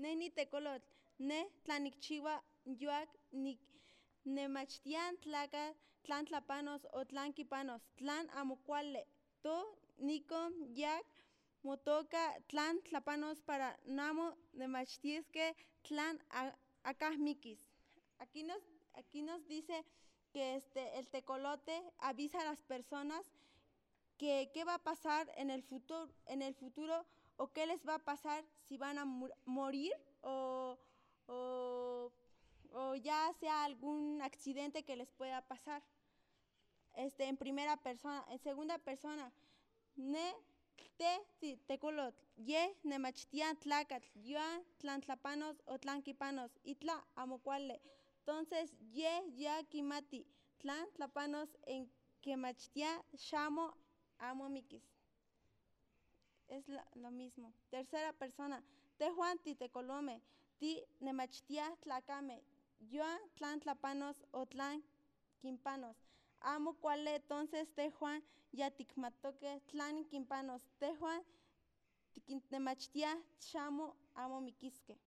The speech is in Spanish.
ne nitekolotl, ne tlanikchiwa yuak nemachtian tlakatl tlan tlapanos o tlan kipanos, tlan amo kuali. Nikon yak motoka tlan tlapanos para namo nemachtiskeh tlan akah mikis. Aquí nos dice que el tecolote avisa a las personas que qué va a pasar en el futuro o qué les va a pasar si van a morir o ya sea algún accidente que les pueda pasar. En primera persona, en segunda persona, ne tekolotl, ye nemachtian tlakatl, yuan tlan tlapanos o tlan kipanos, itla amo kuali. Entonces ye ya kimati tlan tlapanos en kemachtia xamo amo mikis. Es lo mismo. Tercera persona, tehuan titekolomeh, nemachtiah tlakameh, yuan tlan tlapanos o tlan kinpanos. Amo kuali entonces tehuan ya tikmatokeh tlan kinpanos, tehuan tikinnemachtiah xamo amo mikiskeh.